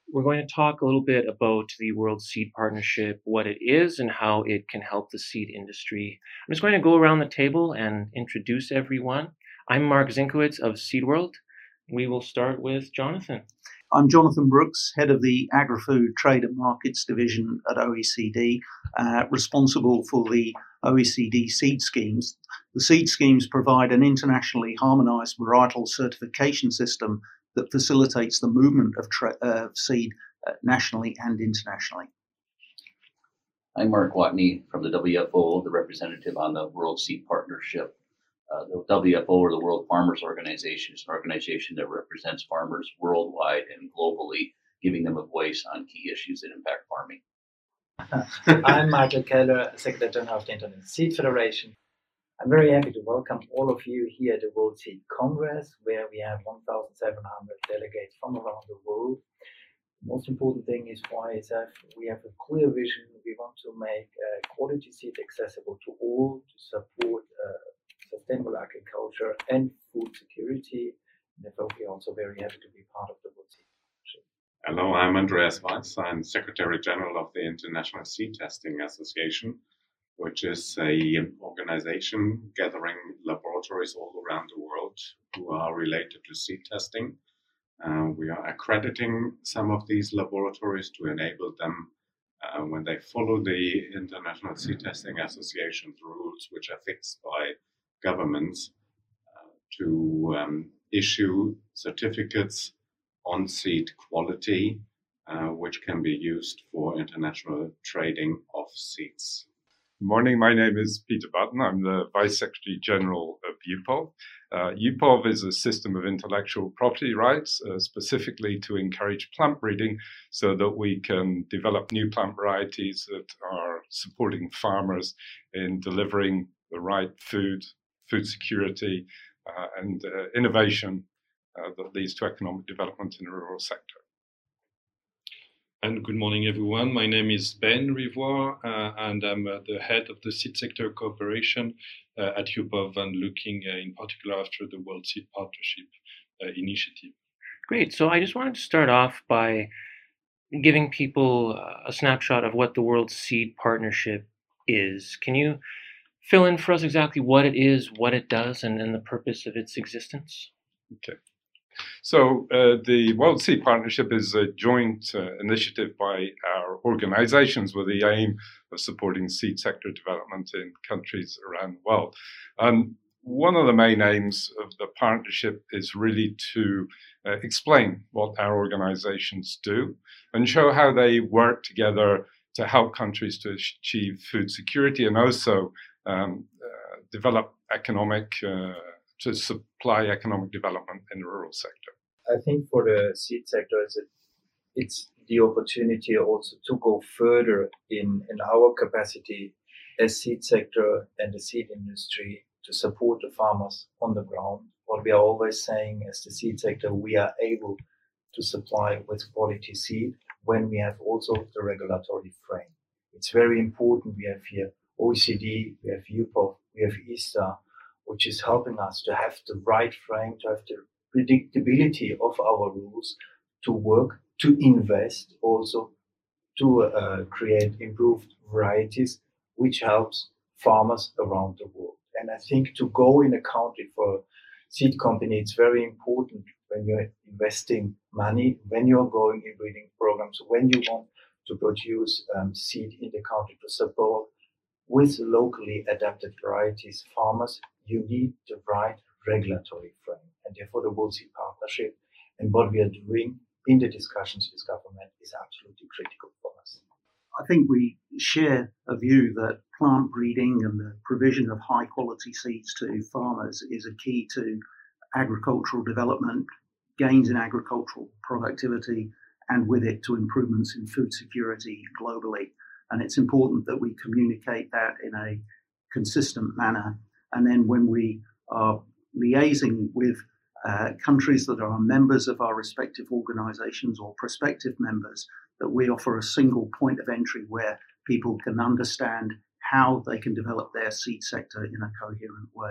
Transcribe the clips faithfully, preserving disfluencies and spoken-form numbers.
We're going to talk a little bit about the World Seed Partnership, what it is, and how it can help the seed industry. I'm just going to go around the table and introduce everyone. I'm Mark Zinkowitz of SeedWorld. We will start with Jonathan. I'm Jonathan Brooks, head of the Agri-Food Trade and Markets Division at O E C D, uh, responsible for the O E C D seed schemes. The seed schemes provide an internationally harmonized varietal certification system that facilitates the movement of tra- uh, seed uh, nationally and internationally. I'm Mark Watney from the W F O, the representative on the World Seed Partnership. Uh, the W F O, or the World Farmers Organization, is an organization that represents farmers worldwide and globally, giving them a voice on key issues that impact farming. I'm Michael Keller, Secretary General of the International Seed Federation. I'm very happy to welcome all of you here at the World Seed Congress, where we have one thousand seven hundred delegates from around the world. The most important thing is for I S F, we have a clear vision. We want to make uh, quality seed accessible to all, to support uh, sustainable agriculture and food security. And therefore, we are also very happy to be part of the World Seed Partnership. Hello, I'm Andreas Weiss. I'm Secretary General of the International Seed Testing Association, which is an organization gathering laboratories all around the world who are related to seed testing. Uh, we are accrediting some of these laboratories to enable them, uh, when they follow the International Seed Testing Association's rules, which are fixed by governments, uh, to um, issue certificates on seed quality, uh, which can be used for international trading of seeds. Good morning, my name is Peter Button. I'm the Vice Secretary General of U P O V. Uh, U P O V is a system of intellectual property rights, uh, specifically to encourage plant breeding so that we can develop new plant varieties that are supporting farmers in delivering the right food, food security, uh, and uh, innovation uh, that leads to economic development in the rural sector. And good morning, everyone. My name is Ben Rivoire, uh, and I'm uh, the head of the Seed Sector Cooperation uh, at U P O V, and looking uh, in particular after the World Seed Partnership uh, initiative. Great. So I just wanted to start off by giving people a snapshot of what the World Seed Partnership is. Can you fill in for us exactly what it is, what it does, and, and the purpose of its existence? Okay. So uh, the World Seed Partnership is a joint uh, initiative by our organizations with the aim of supporting seed sector development in countries around the world. And one of the main aims of the partnership is really to uh, explain what our organizations do and show how they work together to help countries to achieve food security and also um, uh, develop economic uh, to supply economic development in the rural sector. I think for the seed sector, it's the opportunity also to go further in, in our capacity as seed sector and the seed industry to support the farmers on the ground. What we are always saying as the seed sector, we are able to supply with quality seed when we have also the regulatory frame. It's very important. We have here O E C D, we have U P O V, we have E S T A, which is helping us to have the right frame, to have the predictability of our rules, to work, to invest also, to uh, create improved varieties, which helps farmers around the world. And I think to go in a country for a seed company, it's very important when you're investing money, when you're going in breeding programs, when you want to produce um, seed in the country to support with locally adapted varieties farmers, you need the right regulatory frame. And therefore the World Seed Partnership and what we are doing in the discussions with government is absolutely critical for us. I think we share a view that plant breeding and the provision of high quality seeds to farmers is a key to agricultural development, gains in agricultural productivity, and with it to improvements in food security globally. And it's important that we communicate that in a consistent manner. And then when we are liaising with uh, countries that are members of our respective organizations or prospective members, that we offer a single point of entry where people can understand how they can develop their seed sector in a coherent way.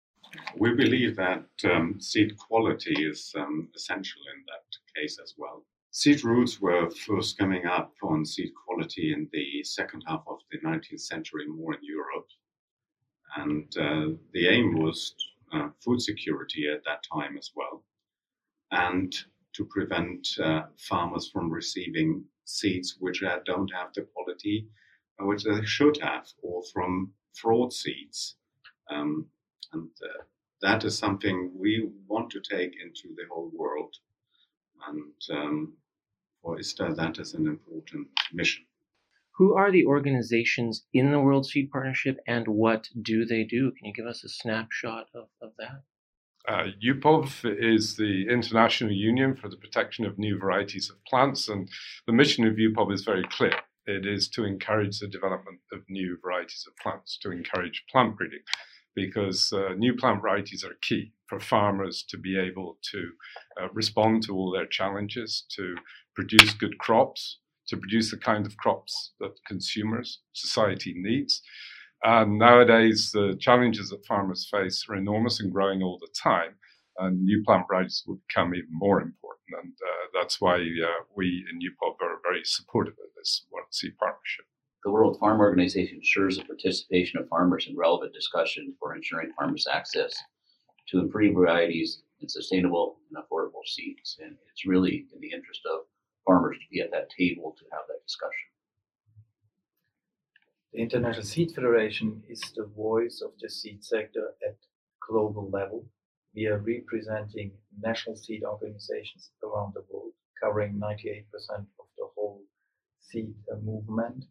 We believe that um, seed quality is um, essential in that case as well. Seed rules were first coming up on seed quality in the second half of the nineteenth century, more in Europe. And uh, the aim was uh, food security at that time as well, and to prevent uh, farmers from receiving seeds which uh, don't have the quality uh, which they should have, or from fraud seeds. Um, and uh, that is something we want to take into the whole world. And um, for ISTA, that is an important mission. Who are the organizations in the World Seed Partnership, and what do they do? Can you give us a snapshot of, of that? Uh, U P O V is the International Union for the Protection of New Varieties of Plants, and the mission of U P O V is very clear. It is to encourage the development of new varieties of plants, to encourage plant breeding, because uh, new plant varieties are key for farmers to be able to uh, respond to all their challenges, to produce good crops, to produce the kind of crops that consumers, society needs. And nowadays, the challenges that farmers face are enormous and growing all the time, and new plant varieties will become even more important. And uh, that's why uh, we in U P O V are very supportive of this World Seed Partnership. The World Farm Organization ensures the participation of farmers in relevant discussion for ensuring farmers access to improved varieties and sustainable and affordable seeds. And it's really in the interest of farmers to be at that table to have that discussion. The International Seed Federation is the voice of the seed sector at global level. We are representing national seed organizations around the world, covering ninety-eight percent of the whole seed movement.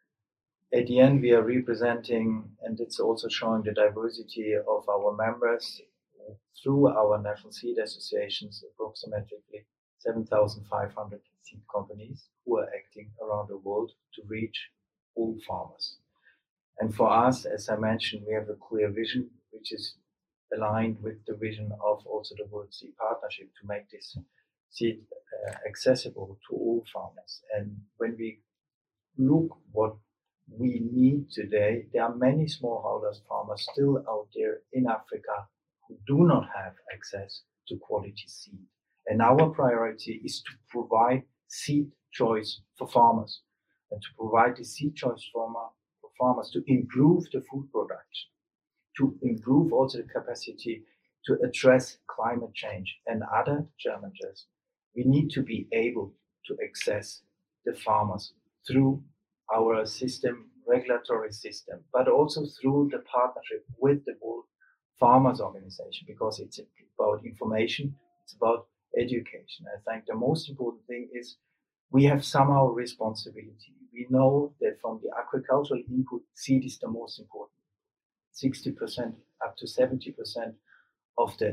At the end, we are representing, and it's also showing the diversity of our members through our national seed associations, approximately seven thousand five hundred seed companies who are acting around the world to reach all farmers. And for us, as I mentioned, we have a clear vision, which is aligned with the vision of also the World Seed Partnership to make this seed uh, accessible to all farmers. And when we look what we need today, there are many smallholder farmers still out there in Africa who do not have access to quality seed. And our priority is to provide seed choice for farmers, and to provide the seed choice for, for farmers to improve the food production, to improve also the capacity to address climate change and other challenges. We need to be able to access the farmers through our system, regulatory system, but also through the partnership with the World Farmers Organization, because it's about information, it's about education. I think the most important thing is we have somehow responsibility. We know that from the agricultural input, seed is the most important. sixty percent up to seventy percent of the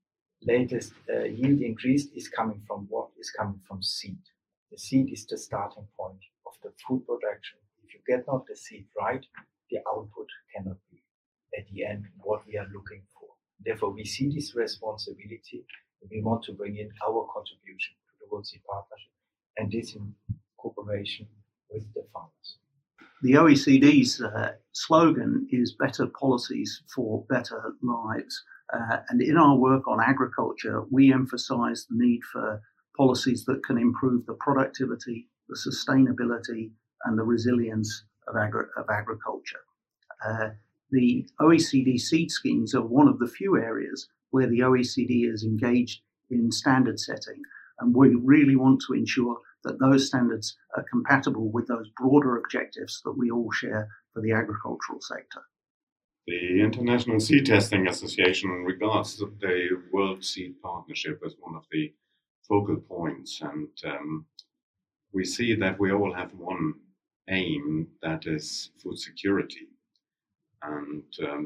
latest uh, yield increase is coming from what? Is coming from seed. The seed is the starting point of the food production. If you get not the seed right, the output cannot be at the end what we are looking for. Therefore, we see this responsibility, and we want to bring in our contribution to the World Seed Partnership, and this in cooperation with the farmers. The O E C D's uh, slogan is better policies for better lives. Uh, and in our work on agriculture, we emphasize the need for policies that can improve the productivity, the sustainability, and the resilience of, agri- of agriculture. Uh, the O E C D seed schemes are one of the few areas where the O E C D is engaged in standard setting, and we really want to ensure that those standards are compatible with those broader objectives that we all share for the agricultural sector. The International Seed Testing Association regards the World Seed Partnership as one of the focal points, and um, we see that we all have one aim, that is food security. And um,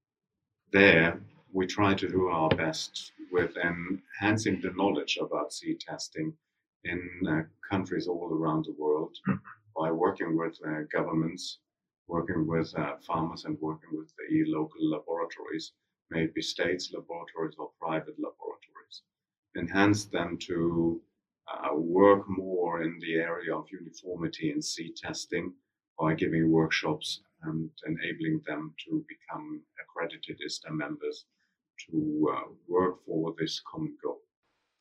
there we try to do our best with enhancing the knowledge about seed testing in uh, countries all around the world by working with uh, governments, working with uh, farmers, and working with the local laboratories, maybe states laboratories or private laboratories. Enhance them to uh, work more in the area of uniformity in seed testing by giving workshops and enabling them to become accredited ISTA members to uh, work for this common goal. Now,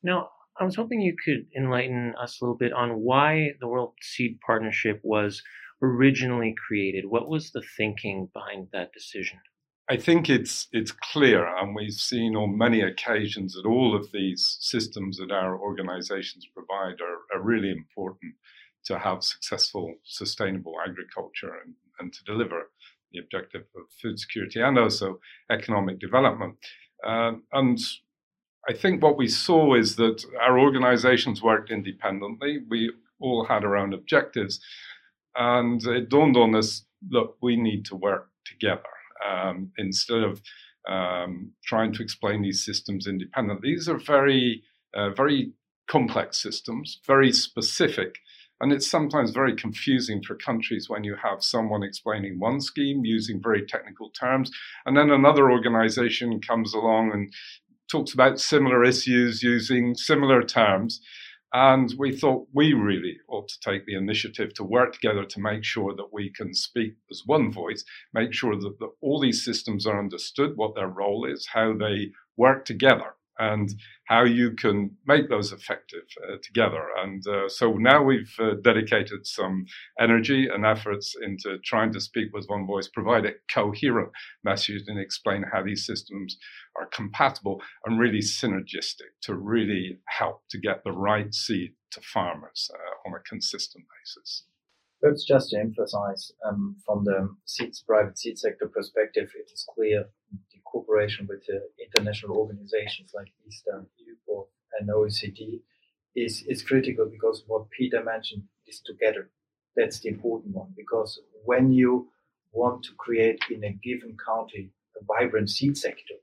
I was hoping you could enlighten us a little bit on why the World Seed Partnership was originally created. What was the thinking behind that decision? I think it's it's clear, and we've seen on many occasions that all of these systems that our organizations provide are, are really important to have successful, sustainable agriculture and, and to deliver the objective of food security and also economic development. Uh, and I think what we saw is that our organizations worked independently. We all had our own objectives, and it dawned on us, look, we need to work together. Um, instead of um, trying to explain these systems independently. These are very, uh, very complex systems, very specific, and it's sometimes very confusing for countries when you have someone explaining one scheme using very technical terms, and then another organization comes along and talks about similar issues using similar terms. And we thought we really ought to take the initiative to work together to make sure that we can speak as one voice, make sure that, that all these systems are understood, what their role is, how they work together, and how you can make those effective uh, together. And uh, so now we've uh, dedicated some energy and efforts into trying to speak with one voice, provide a coherent message, and explain how these systems are compatible and really synergistic to really help to get the right seed to farmers uh, on a consistent basis. Perhaps just to emphasize, um, from the seeds, private seed sector perspective, it is clear the cooperation with the international organizations like ISTA, U P O, and O E C D is, is critical, because what Peter mentioned is together. That's the important one, because when you want to create in a given country a vibrant seed sector,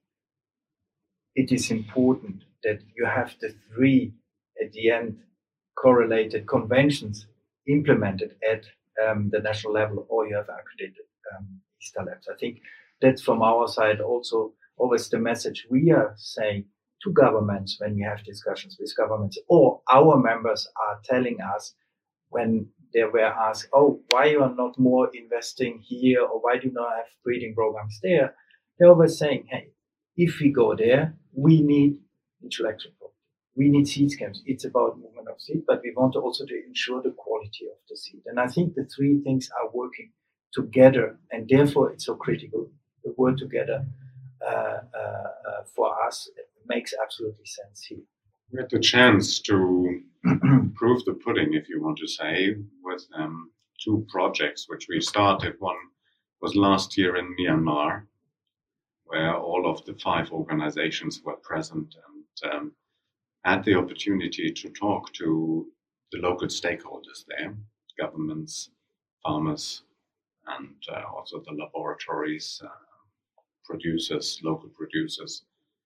it is important that you have the three, at the end, correlated conventions implemented at um, the national level, or you have accredited um, ISTA labs. I think that's from our side also always the message we are saying to governments when we have discussions with governments, or our members are telling us when they were asked, oh, why you are not more investing here, or why do you not have breeding programs there? They're always saying, hey, if we go there, we need intellectual property. We need seed schemes. It's about movement of seed, but we want to also to ensure the quality of the seed. And I think the three things are working together, and therefore it's so critical. The word together uh, uh, uh, for us makes absolutely sense here. We had the chance to prove the pudding, if you want to say, with um, two projects which we started. One was last year in Myanmar, where all of the five organizations were present and um, had the opportunity to talk to the local stakeholders there, governments, farmers, and uh, also the laboratories, uh, producers, local producers.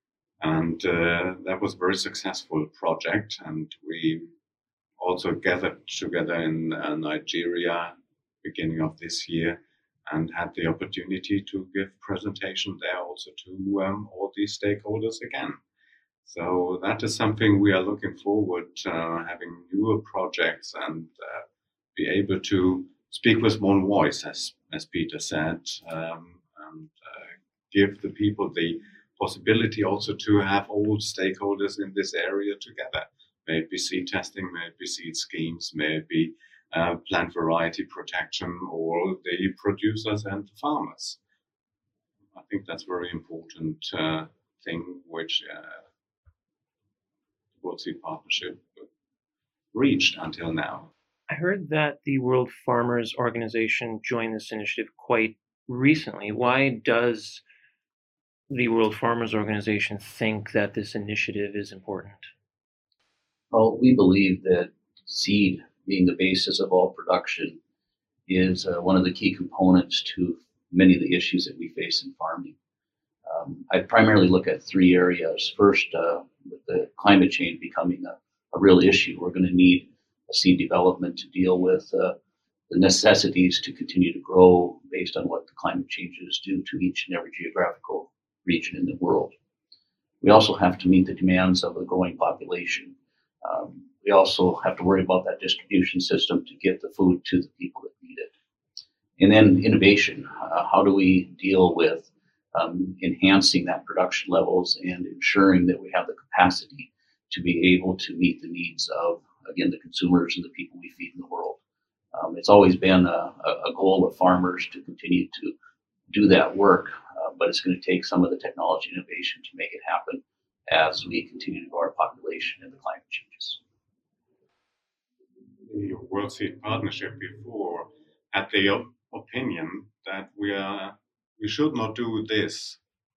And uh, that was a very successful project. And we also gathered together in uh, Nigeria beginning of this year and had the opportunity to give presentation there also to um, all these stakeholders again. So that is something we are looking forward to, uh, having newer projects and uh, be able to speak with one voice, as, as Peter said, um, and uh, give the people the possibility also to have all stakeholders in this area together. May it be seed testing, may it be seed schemes, may it be uh, plant variety protection, or the producers and the farmers. I think that's a very important uh, thing which uh, the World Seed Partnership reached until now. I heard that the World Farmers Organization joined this initiative quite recently. Why does the World Farmers Organization think that this initiative is important? Well, we believe that seed, being the basis of all production, is uh, one of the key components to many of the issues that we face in farming. Um, I primarily look at three areas. First, uh, with the climate change becoming a, a real issue, we're going to need a seed development to deal with uh, the necessities to continue to grow based on what the climate changes do to each and every geographical region in the world. We also have to meet the demands of a growing population. Um, we also have to worry about that distribution system to get the food to the people that need it. And then innovation. Uh, how do we deal with um, enhancing that production levels and ensuring that we have the capacity to be able to meet the needs of, again, the consumers and the people we feed in the world. Um, it's always been a, a goal of farmers to continue to do that work, uh, but it's going to take some of the technology innovation to make it happen as we continue to grow our population and the climate changes. The World Seed Partnership before had the op- opinion that we are we should not do this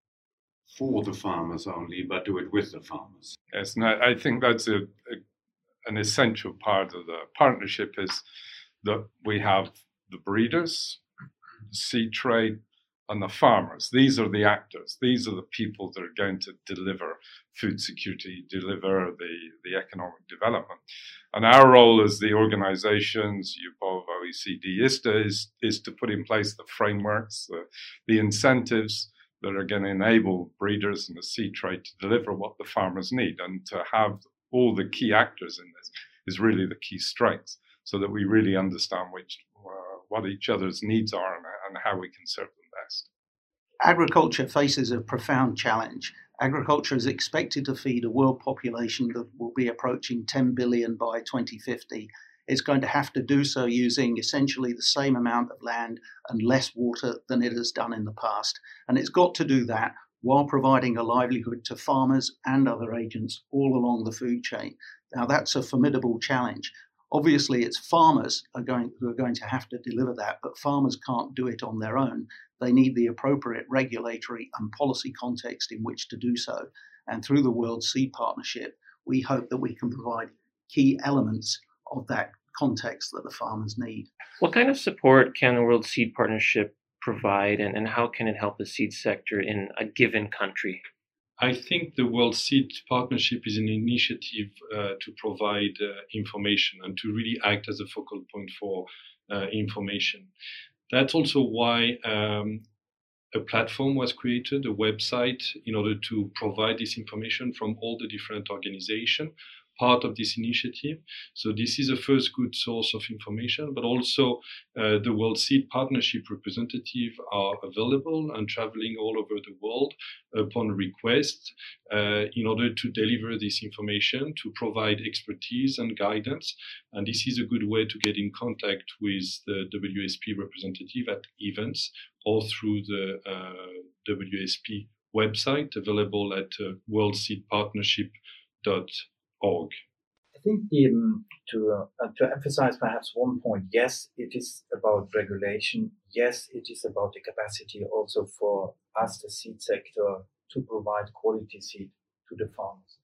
for the farmers only, but do it with the farmers. Yes, and I, I think that's a, a an essential part of the partnership is that we have the breeders, the seed trade, and the farmers. These are the actors. These are the people that are going to deliver food security, deliver the, the economic development. And our role as the organizations, U P O V, O E C D, ISTA, is, is to put in place the frameworks, the, the incentives that are going to enable breeders and the seed trade to deliver what the farmers need. And to have all the key actors in this is really the key strength, so that we really understand which uh, what each other's needs are and, and how we can serve them best. Agriculture faces a profound challenge. Agriculture is expected to feed a world population that will be approaching ten billion by twenty fifty. It's going to have to do so using essentially the same amount of land and less water than it has done in the past. And it's got to do that while providing a livelihood to farmers and other agents all along the food chain. Now, that's a formidable challenge. Obviously, it's farmers are going, who are going to have to deliver that, but farmers can't do it on their own. They need the appropriate regulatory and policy context in which to do so. And through the World Seed Partnership, we hope that we can provide key elements of that context that the farmers need. What kind of support can the World Seed Partnership provide, and, and how can it help the seed sector in a given country? I think the World Seed Partnership is an initiative uh, to provide uh, information and to really act as a focal point for uh, information. That's also why um, a platform was created, a website, in order to provide this information from all the different organizations, part of this initiative. So this is a first good source of information, but also uh, the World Seed Partnership representatives are available and traveling all over the world upon request uh, in order to deliver this information, to provide expertise and guidance. And this is a good way to get in contact with the W S P representative at events or through the uh, W S P website available at uh, world seed partnership dot org. I think the, um, to uh, to emphasize perhaps one point, yes, it is about regulation. Yes, it is about the capacity also for us, the seed sector, to provide quality seed to the farmers.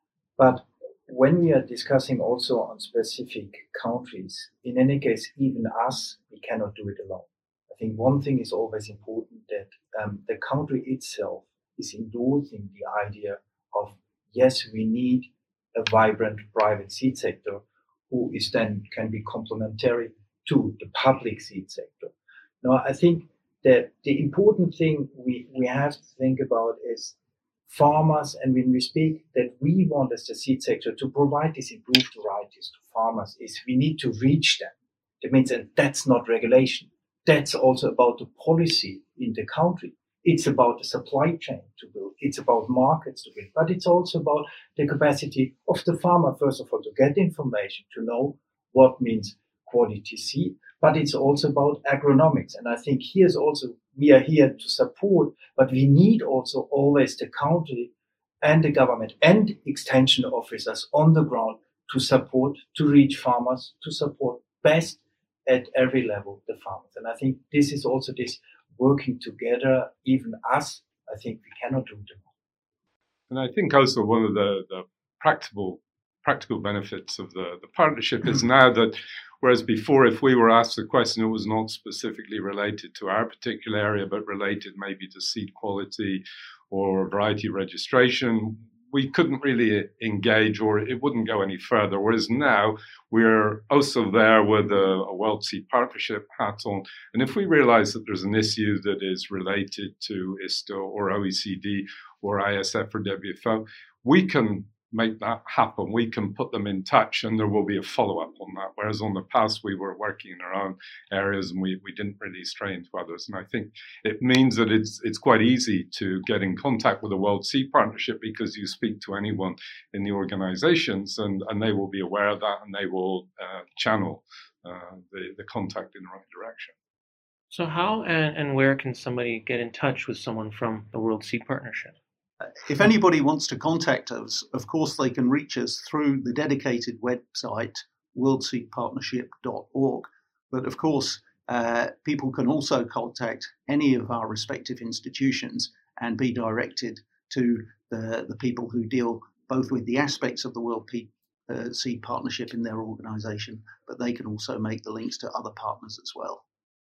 But when we are discussing also on specific countries, in any case, even us, we cannot do it alone. I think one thing is always important, that um, the country itself is endorsing the idea of, yes, we need a vibrant private seed sector who is then can be complementary to the public seed sector. Now, I think that the important thing we, we have to think about is farmers, and when we speak that we want as the seed sector to provide these improved varieties to farmers, is we need to reach them. That means, and that's not regulation. That's also about the policy in the country. It's about the supply chain to build. It's about markets to build. But it's also about the capacity of the farmer, first of all, to get information, to know what means quality seed. But it's also about agronomics. And I think here's also, we are here to support, but we need also always the country and the government and extension officers on the ground to support, to reach farmers, to support best at every level the farmers. And I think this is also this working together, even us, I think we cannot do it alone. And I think also one of the, the practical practical benefits of the, the partnership is now that, whereas before if we were asked a question that was not specifically related to our particular area, but related maybe to seed quality or variety registration, we couldn't really engage, or it wouldn't go any further. Whereas now we're also there with a, a World Seed Partnership hat on. And if we realize that there's an issue that is related to ISTA or O E C D or I S F or W F O, we can make that happen. We can put them in touch and there will be a follow-up on that. Whereas on the past, we were working in our own areas and we, we didn't really stray into others. And I think it means that it's it's quite easy to get in contact with the World Seed Partnership because you speak to anyone in the organizations and, and they will be aware of that and they will uh, channel uh, the, the contact in the right direction. So how and, and where can somebody get in touch with someone from the World Seed Partnership? If anybody wants to contact us, of course, they can reach us through the dedicated website, world seed partnership dot org. But of course, uh, people can also contact any of our respective institutions and be directed to the, the people who deal both with the aspects of the World uh, Seed Partnership in their organization, but they can also make the links to other partners as well.